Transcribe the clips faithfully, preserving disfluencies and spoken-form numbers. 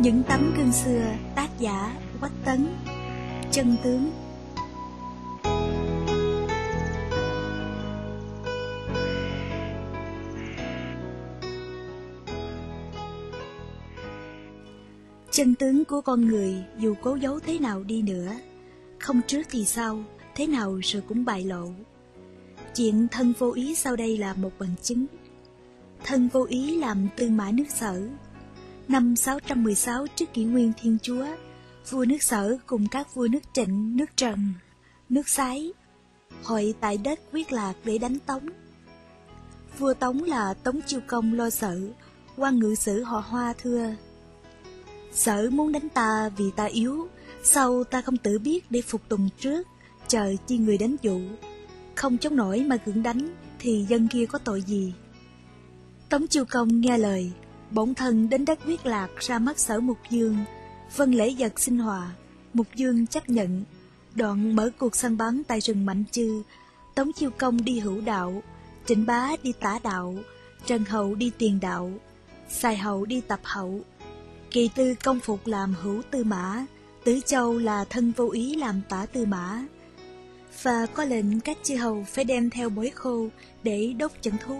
Những tấm gương xưa, tác giả Quách Tấn. Chân tướng. Chân tướng của con người dù cố giấu thế nào đi nữa, không trước thì sau, thế nào rồi cũng bại lộ. Chuyện thân vô ý sau đây là một bằng chứng. Thân vô ý làm Tư Mã nước Sở. Năm sáu trăm mười sáu trước kỷ nguyên Thiên Chúa, vua nước Sở cùng các vua nước Trịnh, nước Trần, nước Sái hội tại đất Quyết Lạc để đánh Tống. Vua Tống là Tống Chiêu Công lo Sở, quan ngự sử họ Hoa thưa: Sở muốn đánh ta vì ta yếu, sau ta không tự biết để phục tùng trước, chờ chi người đánh dụ. Không chống nổi mà cưỡng đánh, thì dân kia có tội gì? Tống Chiêu Công nghe lời, bổn thân đến đất Quyết Lạc ra mắt Sở Mục Dương, vâng lễ vật xin hòa. Mục Dương chấp nhận, đoạn mở cuộc săn bắn tại rừng Mạnh Chư. Tống Chiêu Công đi hữu đạo, Trịnh Bá đi tả đạo, Trần Hậu đi tiền đạo, Sài Hậu đi tập hậu. Kỳ Tư công phục làm hữu tư mã, Tử Châu là thân vô ý làm tả tư mã. Và có lệnh các chư hầu phải đem theo bói khô để đốt trận thú.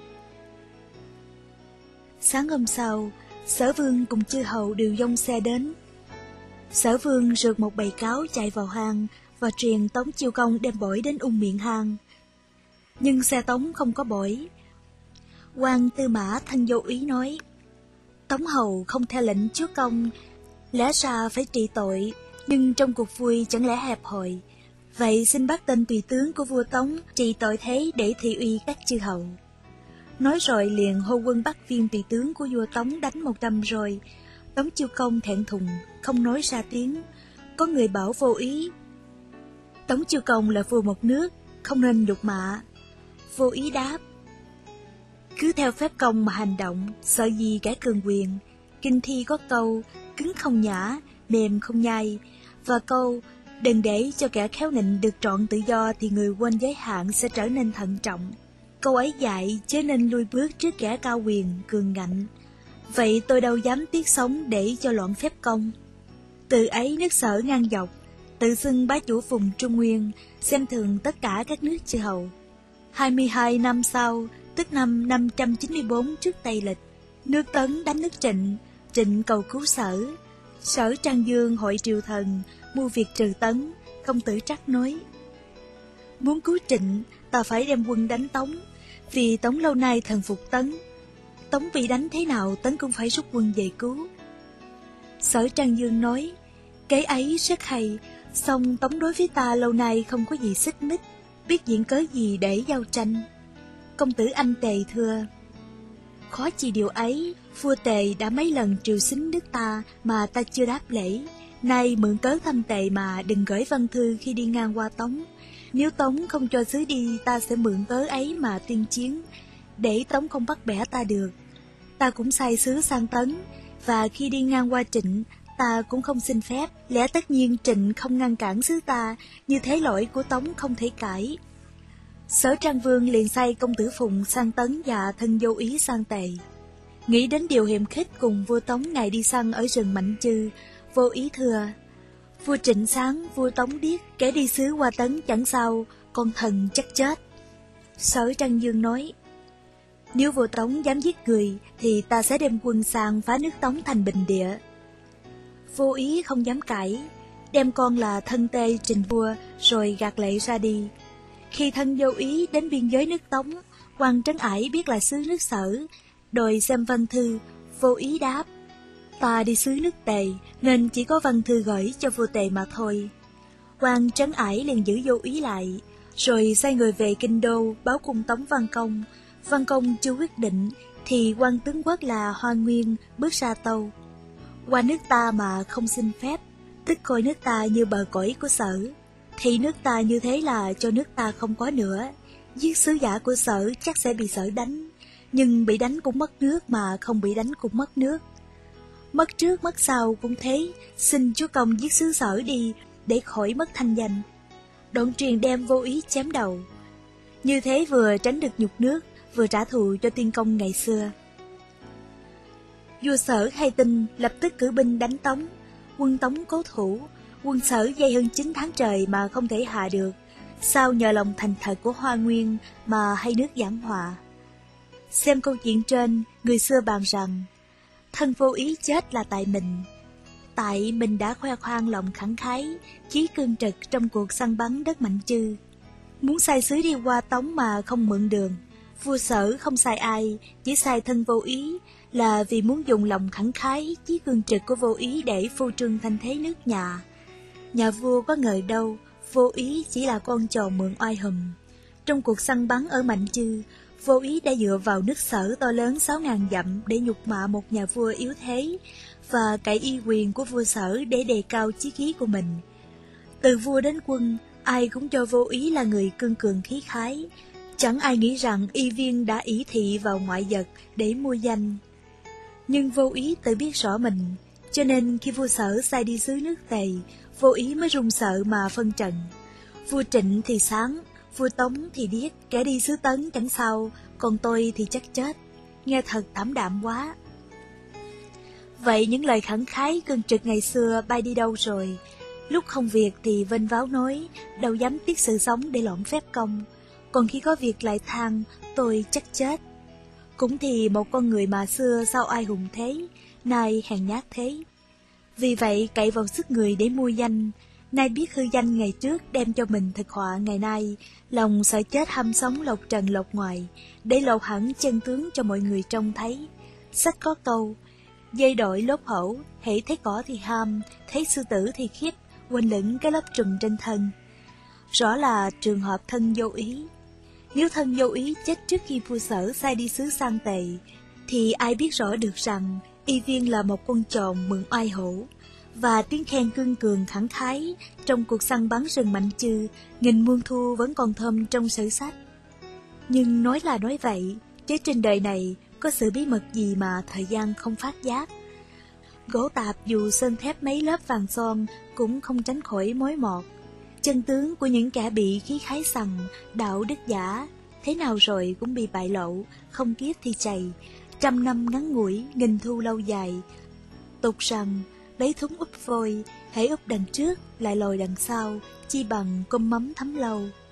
Sáng hôm sau, Sở Vương cùng chư hầu đều dông xe đến. Sở Vương rượt một bầy cáo chạy vào hang và truyền Tống Chiêu Công đem bổi đến ung miệng hang. Nhưng xe Tống không có bổi. Quan tư mã thân vô ý nói: Tống hầu không theo lệnh chúa công, lẽ ra phải trị tội, nhưng trong cuộc vui chẳng lẽ hẹp hòi. Vậy xin bắt tên tùy tướng của vua Tống trị tội thế để thị uy các chư hầu. Nói rồi liền hô quân bắt viên tùy tướng của vua Tống đánh một trăm rồi. Tống Chiêu Công thẹn thùng, không nói ra tiếng. Có người bảo vô ý: Tống Chiêu Công là vua một nước, không nên nhục mạ. Vô ý đáp: Cứ theo phép công mà hành động, sợ gì kẻ cường quyền. Kinh thi có câu, cứng không nhã, mềm không nhai. Và câu, đừng để cho kẻ khéo nịnh được trọn tự do thì người quên giới hạn sẽ trở nên thận trọng. Câu ấy dạy chớ nên lui bước trước kẻ cao quyền, cường ngạnh. Vậy tôi đâu dám tiếc sống để cho loạn phép công. Từ ấy nước Sở ngang dọc, tự xưng bá chủ vùng Trung Nguyên, xem thường tất cả các nước chư hầu. hai mươi hai năm sau, tức năm năm trăm chín mươi bốn trước Tây Lịch, nước Tấn đánh nước Trịnh, Trịnh cầu cứu Sở. Sở Trang Dương hội triều thần, mưu việc trừ Tấn. Công tử Trắc nói: Muốn cứu Trịnh, ta phải đem quân đánh Tống, vì Tống lâu nay thần phục Tấn. Tống bị đánh thế nào, Tấn cũng phải rút quân về cứu. Sở Trang Dương nói: Cái ấy rất hay, song Tống đối với ta lâu nay không có gì xích mích, biết diễn cớ gì để giao tranh. Công tử Anh Tề thưa: Khó chi điều ấy, vua Tề đã mấy lần triều xính nước ta mà ta chưa đáp lễ. Nay mượn cớ thăm Tề mà đừng gửi văn thư khi đi ngang qua Tống. Nếu Tống không cho sứ đi, ta sẽ mượn cớ ấy mà tuyên chiến, để Tống không bắt bẻ ta được. Ta cũng sai sứ sang Tấn, và khi đi ngang qua Trịnh, ta cũng không xin phép. Lẽ tất nhiên Trịnh không ngăn cản sứ ta, như thế lỗi của Tống không thể cãi. Sở Trang Vương liền sai công tử Phùng sang Tấn và thân vô ý sang Tề. Nghĩ đến điều hiềm khích cùng vua Tống ngày đi săn ở rừng Mạnh Chư, vô ý thưa: Vua Trịnh sáng, vua Tống điếc, kẻ đi sứ qua Tấn chẳng sao, con thần chắc chết. Sở Trang Dương nói: Nếu vua Tống dám giết người, thì ta sẽ đem quân sang phá nước Tống thành bình địa. Vô ý không dám cãi, đem con là thân tê trình vua, rồi gạt lệ ra đi. Khi thân vô ý đến biên giới nước Tống, quan Trấn Ải biết là sứ nước Sở, đòi xem văn thư. Vô ý đáp: Ta đi sứ nước Tề, nên chỉ có văn thư gửi cho vua Tề mà thôi. Quan Trấn Ải liền giữ vô ý lại, rồi sai người về kinh đô báo cung Tống Văn Công. Văn Công chưa quyết định, thì quan tướng quốc là Hoa Nguyên bước ra tâu: Qua nước ta mà không xin phép, tức coi nước ta như bờ cõi của Sở. Thì nước ta như thế là cho nước ta không có nữa. Giết sứ giả của Sở chắc sẽ bị Sở đánh, nhưng bị đánh cũng mất nước, mà không bị đánh cũng mất nước. Mất trước mất sau cũng thế, xin chúa công giết sứ Sở đi, để khỏi mất thanh danh. Đoạn truyền đem vô ý chém đầu. Như thế vừa tránh được nhục nước, vừa trả thù cho tiên công ngày xưa. Vua Sở hay tin, lập tức cử binh đánh Tống. Quân Tống cố thủ, quân Sở dây hơn chín tháng trời mà không thể hạ được. Sao nhờ lòng thành thật của Hoa Nguyên mà hai nước giảng hòa. Xem câu chuyện trên, người xưa bàn rằng, thân vô ý chết là tại mình. Tại mình đã khoe khoang lòng khẳng khái, chí cương trực trong cuộc săn bắn đất Mạnh Chư. Muốn sai sứ đi qua Tống mà không mượn đường. Vua Sở không sai ai, chỉ sai thân vô ý, là vì muốn dùng lòng khẳng khái, chí cương trực của vô ý để phô trương thanh thế nước nhà. Nhà vua có ngờ đâu, vô ý chỉ là con tròn mượn oai hùm. Trong cuộc săn bắn ở Mạnh Chư, vô ý đã dựa vào nước Sở to lớn sáu ngàn dặm để nhục mạ một nhà vua yếu thế, và cậy uy quyền của vua Sở để đề cao chí khí của mình. Từ vua đến quân, ai cũng cho vô ý là người cương cường khí khái. Chẳng ai nghĩ rằng y viên đã ỷ thị vào ngoại vật để mua danh. Nhưng vô ý tự biết rõ mình, cho nên khi vua Sở sai đi xứ nước Tề, vô ý mới run sợ mà phân trần. Vua Trịnh thì sáng, vua Tống thì điếc, kẻ đi xứ Tấn chẳng sao, còn tôi thì chắc chết. Nghe thật thảm đạm quá. Vậy những lời khẳng khái cương trực ngày xưa bay đi đâu rồi? Lúc không việc thì vênh váo nói, đâu dám tiếc sự sống để lỏm phép công. Còn khi có việc lại than, tôi chắc chết. Cũng thì một con người mà xưa sao ai hùng thế, nay hèn nhát thế. Vì vậy cậy vào sức người để mua danh, nay biết hư danh ngày trước đem cho mình thực họa ngày nay, lòng sợ chết ham sống lột trần lột ngoài, để lột hẳn chân tướng cho mọi người trông thấy. Sách có câu, dây đội lốt hổ, hễ thấy cỏ thì ham, thấy sư tử thì khiếp, quên lửng cái lớp trùm trên thân. Rõ là trường hợp thân vô ý. Nếu thân vô ý chết trước khi vua Sở sai đi xứ Sang Tề, thì ai biết rõ được rằng y viên là một con tròn mượn oai hổ, và tiếng khen cương cường khẳng khái trong cuộc săn bắn rừng Mạnh Chư, nghìn muôn thu vẫn còn thơm trong sử sách. Nhưng nói là nói vậy, chứ trên đời này có sự bí mật gì mà thời gian không phát giác. Gỗ tạp dù sơn thép mấy lớp vàng son cũng không tránh khỏi mối mọt. Chân tướng của những kẻ bị khí khái sằng, đạo đức giả, thế nào rồi cũng bị bại lộ, không kiếp thì chày, trăm năm ngắn ngủi, nghìn thu lâu dài. Tục rằng, lấy thúng úp vôi, hễ úp đằng trước, lại lòi đằng sau, chi bằng cơm mắm thấm lâu.